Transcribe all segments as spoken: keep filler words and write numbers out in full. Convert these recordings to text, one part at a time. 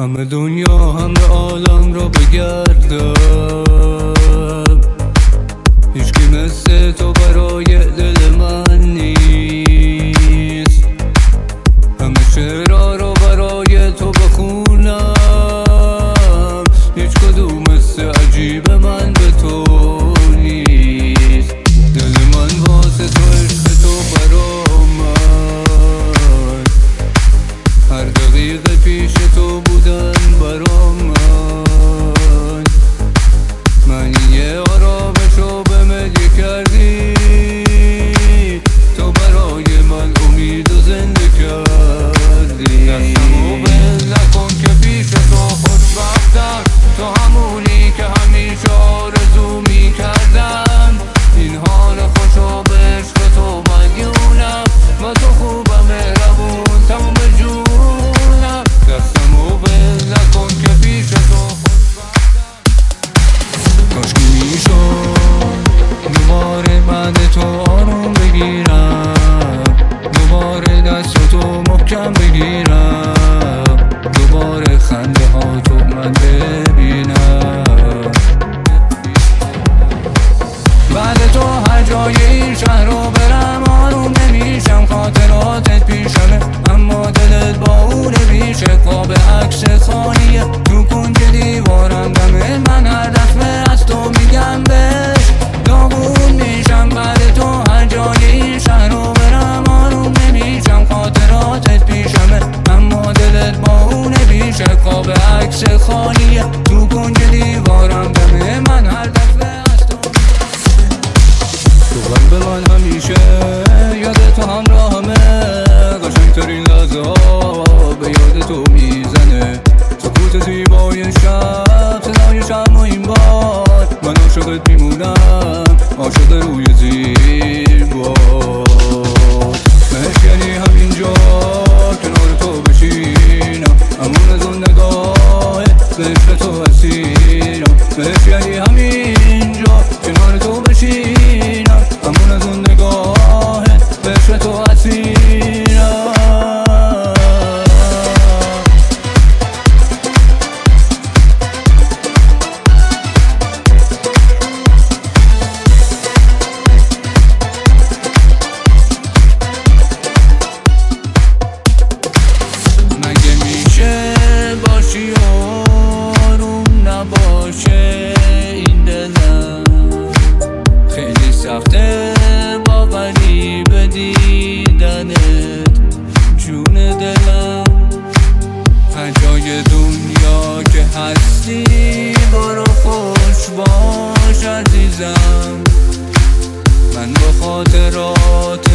همه دنیا همه عالم را بگردم، هیچکی مثل تو برای دل من نیست. همه شعرها را برای تو بخونم، هیچ کدوم مثل عجیب من به تو نیست. دل من واسه تو عشق تو برا من، هر دقیقه پیش تو بودن برا من. من یه آرامشو به مدی کردی، تو برای من امید و زنده کردی. دستمو بل نکن که پیش تو خوشبختم، تو همونی که همیشه آرزو میکردم. این حال خوشو به عشق تو مدیونم، با تو خوبم مهربون تموم جونم. دستمو بل نکن که پیش تو خوشبختم. کاشکی میشد دوباره بعد تو آروم بگیرم، دوباره دست تو محکم بگیرم، دوباره خنده ها تو من ببینم. بعد تو هر جای این شهر رو برم آروم نمیشم. خاطراتت پیشمه اما دلت با اون بیشه. قاب عکس خالیه تو کنج دیوارم، دم من هر دفعه از تو میگم بهش داغون میشم. بعد تو هر جای این شهر رو برم آروم نمیشم. خاطراتت پیشمه اما دلت با اون بیشه. قاب عکس خالیه تو کنج دیوارم، دم من هر دفعه از تو تو قلب من همیشه یاد تو همراهمه. قشنگترین لحظه ها به یاد تو میزنه. سکوت زیبای شب، صدای شم و این بار. من عاشقت میمونم، عاشق روی زیر باد. مشکنی همینجا کنار تو بشینم، همون از اون نگاه به عشق تو اسیرم. مشکنی همینجا کنار تو بشینم، همون از اون نگاه به عشق تو اسیرم. سخته با غریب دیدنت جون دلم. هر جای دنیا که هستی برو خوش باش عزیزم. من با خاطرات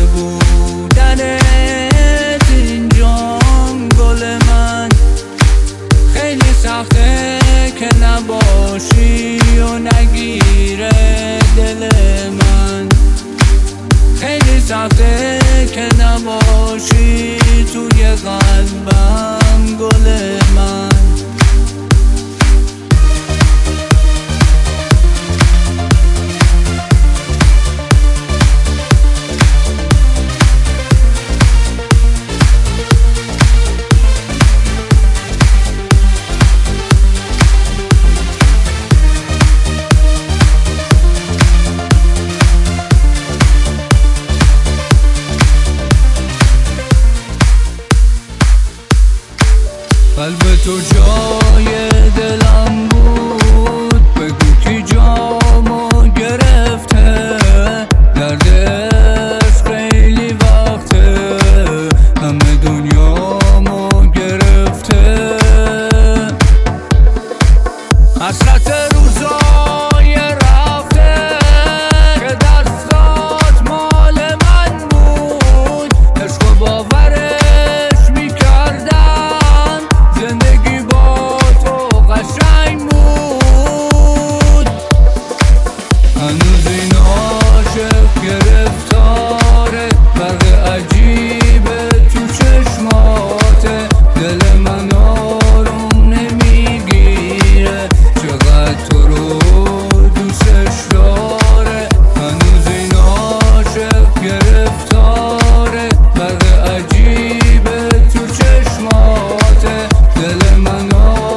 بودنت اینجام گل من. خیلی سخته که نباشی و نگیره دل من. خیلی سخته که نباشی توی قلبم گل من. قلب تو جای دلم بود، بگو کی جامو گرفته. درد عشق خیلی وقته همه دنیامو گرفته. حسرت روزای رفته که دستات مال من بود. عشق و باورش میکردم، زندگی با تو قشنگ بود. هنوز این عاشق گرفتاره، برق عجیبه تو چشماته. دل من آروم نمیگیره، چقدر تو رو دوستش داره. هنوز این عاشق گرفتاره، برق عجیبه تو چشماته. دل من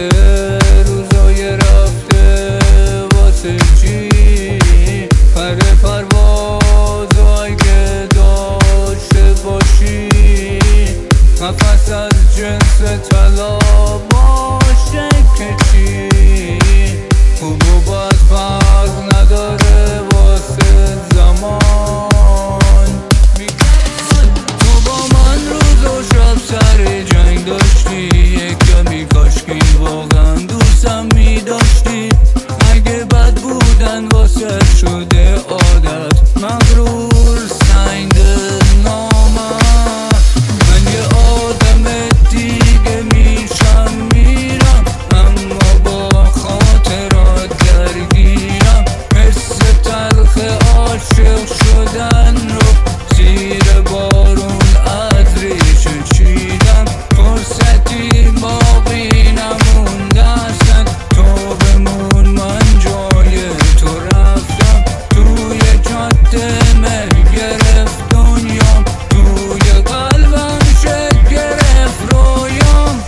روزای رفته واسه چی؟ پر پروازای که داشته باشی نفس از جنس طلا باشه که چی؟ خوب و بد فرق نداره واسه زمان. تو با من روز و شب سر جنگ داشتی، یک کمی کاشکی واقعا دوستم می داشتی. اگه بد بودن واسه شده عادت، مغرور سنگ نامم. من یه آدم دیگه میشم میرم، اما با خاطرات درگیرم. حس تلخ عاشق شدن رو زیر بارون از ریشه چیدم. فرصتی باقی نمونده اصلا، تو بمون من جای تو رفتم. توی جاده مه گرفت دنیام، توی قلبم شکل گرفت رویام.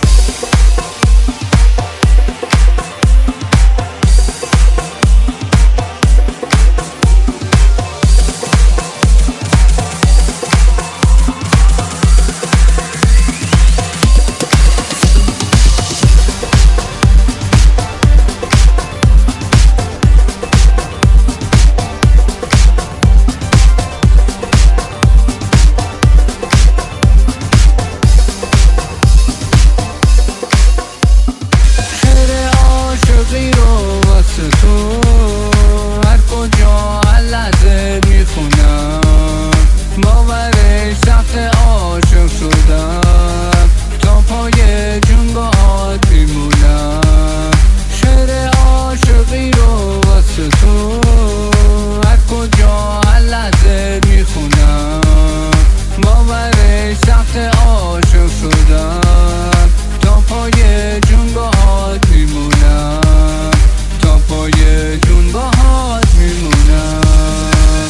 تو هر کجا لحظه میخونم، باورش سخت عاشق شدم. تا پای جون باهات میمونم. شعر عاشقی رو واسه تو هر کجا لحظه میخونم، باورش سخت عاشق شدم. تا پای جون باهات میمونم، تا پای جون باهات میمونم.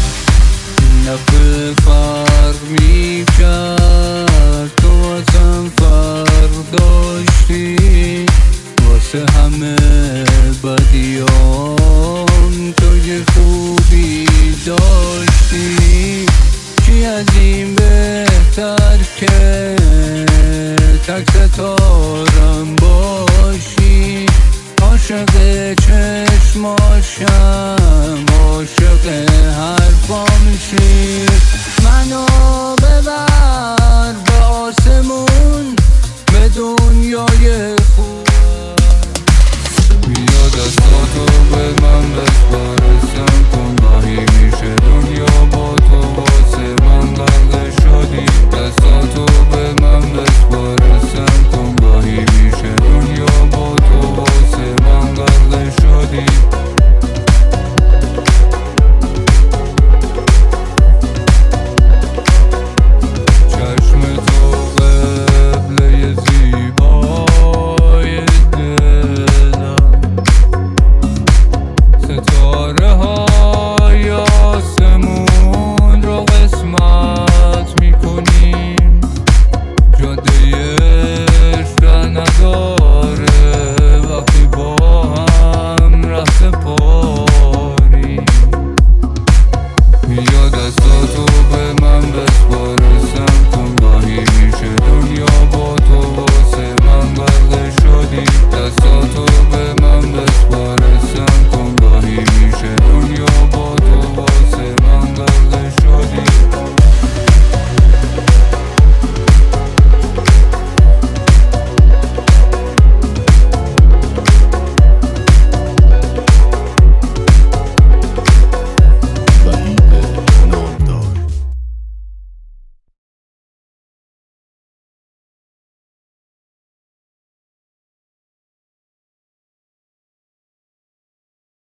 نفه فرق میکرد، تو واسم فرق داشتی. واسه همه بدیام تو یه خوبی داشتی. کی از این بهتر که تک ستارم باشی؟ عاشق چشماشم، عاشق حرفام شیر. منو ببر به آسمون، به دنیای خوب. بیا دستاتو به من بسپارستم کن، گاهی میشه دنیا با تو واسه من غرق شدی. دستاتو به من بسپارستم کن، گاهی میشه دنیا با تو واسه من غرق شدی. چشم تو قبله زیبای دلم، ستاره های آسمون رو قسمت میکنیم. جاده عشق نداره وقتی با هم رفت پاریم. بیا دستاتو به من بسپارستم کن، گاهی میشه دنیا با تو واسه من غرق شدی. دستاتو به من